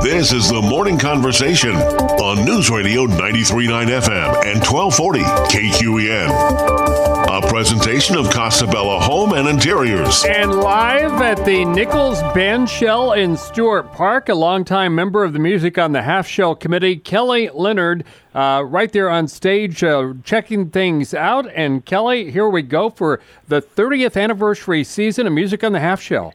This is the Morning Conversation on News Radio 93.9 FM and 1240 KQEN. A presentation of Casabella Home and Interiors. And live at the Nichols Bandshell in Stewart Park, a longtime member of the Music on the Half Shell Committee, Kelly Leonard, right there on stage checking things out. And Kelly, here we go for the 30th anniversary season of Music on the Half Shell.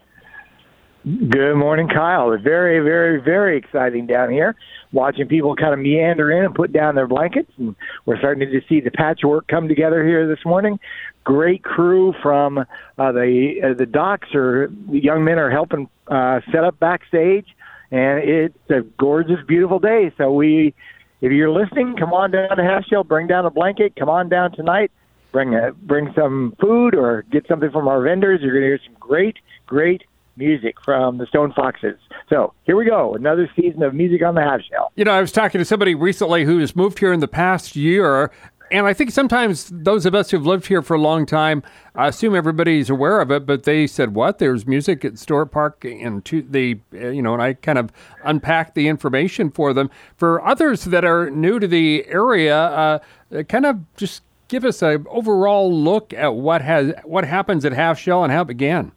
Good morning, Kyle. It's very, very, very exciting down here, watching people kind of meander in and put down their blankets. And we're starting to see the patchwork come together here this morning. Great crew from the docks, or the young men are helping set up backstage. And it's a gorgeous, beautiful day. So if you're listening, come on down to Half Shell, bring down a blanket, come on down tonight, bring some food or get something from our vendors. You're going to hear some great music from the Stone Foxes. So here we go, another season of Music on the Half Shell. You know, I was talking to somebody recently who has moved here in the past year, and I think sometimes those of us who've lived here for a long time assume everybody's aware of it, but they said, what? There's music at Stewart Park, and and I kind of unpacked the information for them. For others that are new to the area, kind of just give us an overall look at what happens at Half Shell and how it began.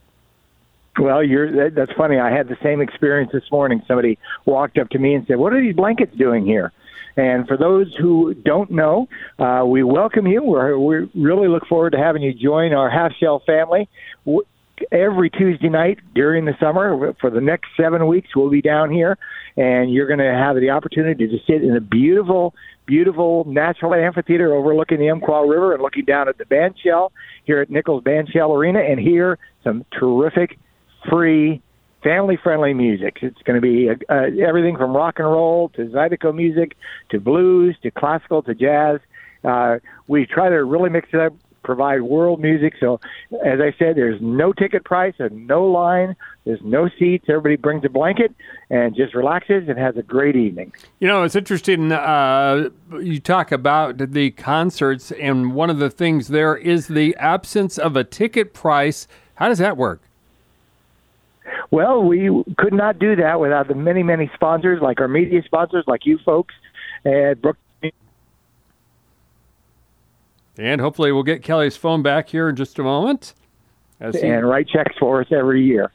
Well, that's funny. I had the same experience this morning. Somebody walked up to me and said, what are these blankets doing here? And for those who don't know, we welcome you. We really look forward to having you join our Half Shell family. Every Tuesday night during the summer, for the next 7 weeks, we'll be down here, and you're going to have the opportunity to sit in a beautiful, beautiful natural amphitheater overlooking the Umpqua River and looking down at the Bandshell here at Nichols Bandshell Arena, and hear some terrific free, family-friendly music. It's going to be everything from rock and roll to Zydeco music to blues to classical to jazz. We try to really mix it up, provide world music. So, as I said, there's no ticket price and no line. There's no seats. Everybody brings a blanket and just relaxes and has a great evening. You know, it's interesting. You talk about the concerts, and one of the things there is the absence of a ticket price. How does that work? Well, we could not do that without the many, many sponsors, like our media sponsors, like you folks at Brook. And hopefully we'll get Kelly's phone back here in just a moment. And write checks for us every year.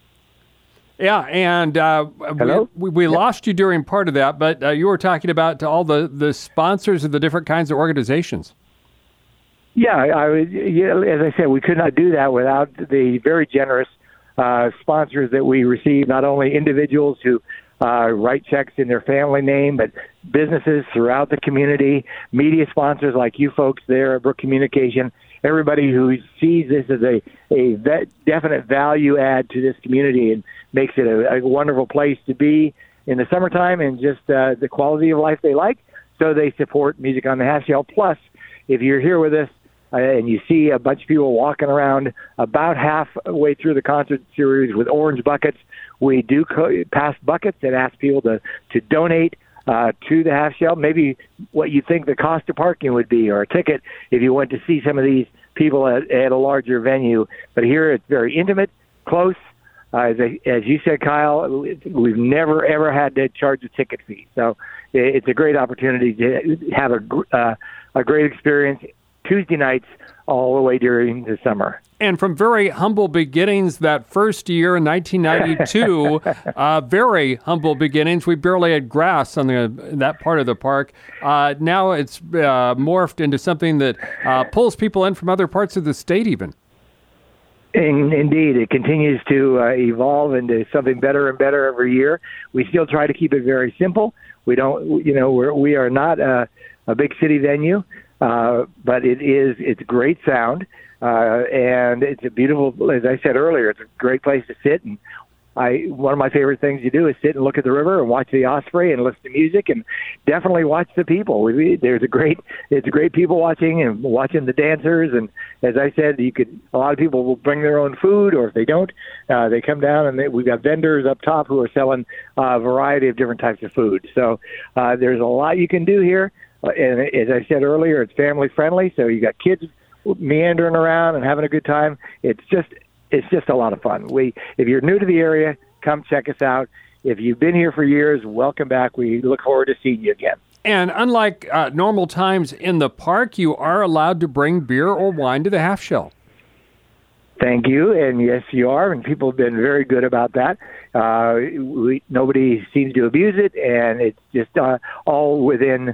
Yeah, and Hello? we lost you during part of that, but you were talking about all the sponsors of the different kinds of organizations. Yeah, as I said, we could not do that without the very generous sponsors that we receive, not only individuals who write checks in their family name, but businesses throughout the community, media sponsors like you folks there at Brook Communication, everybody who sees this as a definite value add to this community and makes it a wonderful place to be in the summertime, and just the quality of life they like. So they support Music on the Half Shell. Plus, if you're here with us, and you see a bunch of people walking around about halfway through the concert series with orange buckets, we do pass buckets and ask people to donate to the Half Shell. Maybe what you think the cost of parking would be, or a ticket if you went to see some of these people at a larger venue. But here it's very intimate, close. As you said, Kyle, we've never, ever had to charge a ticket fee. So it's a great opportunity to have a great experience Tuesday nights all the way during the summer. And from very humble beginnings that first year in 1992, very humble beginnings. We barely had grass on that part of the park. Now it's morphed into something that pulls people in from other parts of the state even. Indeed, it continues to evolve into something better and better every year. We still try to keep it very simple. We don't, we are not a big city venue. But it's great sound, and it's a beautiful, as I said earlier, it's a great place to sit. And one of my favorite things to do is sit and look at the river and watch the osprey and listen to music, and definitely watch the people. It's great people watching and watching the dancers. And as I said, a lot of people will bring their own food, or if they don't, they come down, and we've got vendors up top who are selling a variety of different types of food. So there's a lot you can do here. And as I said earlier, it's family friendly, so you got kids meandering around and having a good time. It's just a lot of fun. If you're new to the area, come check us out. if you've been here for years, welcome back. We look forward to seeing you again. And unlike normal times in the park, you are allowed to bring beer or wine to the half shell. Thank you, and yes, you are, and people have been very good about that. Nobody seems to abuse it, and it's just all within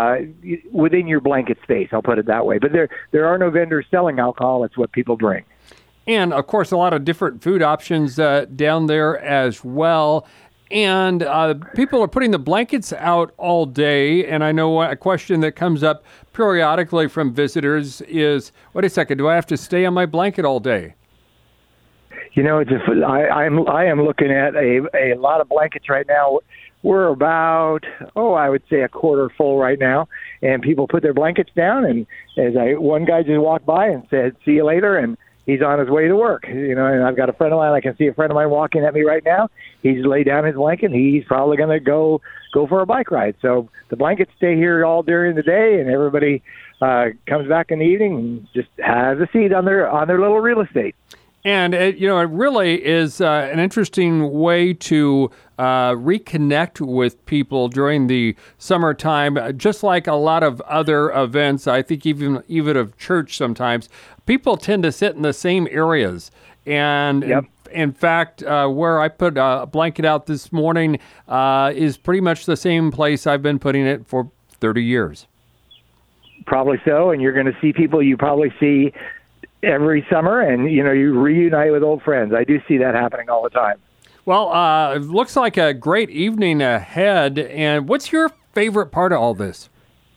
your blanket space. I'll put it that way. But there are no vendors selling alcohol. It's what people bring. And of course, a lot of different food options down there as well. And people are putting the blankets out all day. And I know a question that comes up periodically from visitors is, wait a second, do I have to stay on my blanket all day? You know, I am looking at a lot of blankets right now. We're about, I would say a quarter full right now. And people put their blankets down. And one guy just walked by and said, see you later. And he's on his way to work, and I've got a friend of mine. I can see a friend of mine walking at me right now. He's laid down his blanket. He's probably going to go for a bike ride. So the blankets stay here all during the day, and everybody comes back in the evening and just has a seat on their little real estate. And it really is an interesting way to reconnect with people during the summertime. Just like a lot of other events, I think even of church sometimes, people tend to sit in the same areas. And yep. in fact, where I put a blanket out this morning is pretty much the same place I've been putting it for 30 years. Probably so, and you're going to see people you probably see every summer, and you reunite with old friends. I do see that happening all the time. Well, it looks like a great evening ahead. And what's your favorite part of all this?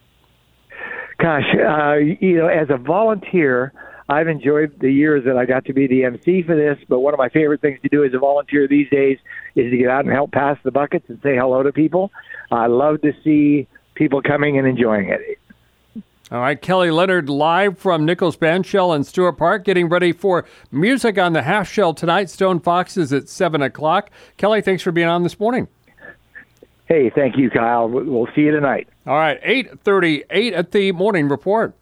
Gosh, as a volunteer, I've enjoyed the years that I got to be the MC for this. But one of my favorite things to do as a volunteer these days is to get out and help pass the buckets and say hello to people. I love to see people coming and enjoying it. All right, Kelly Leonard live from Nichols Bandshell in Stewart Park, getting ready for music on the half shell tonight. Stone Foxes at 7 o'clock. Kelly, thanks for being on this morning. Hey, thank you, Kyle. We'll see you tonight. All right, 8:38 at the Morning Report.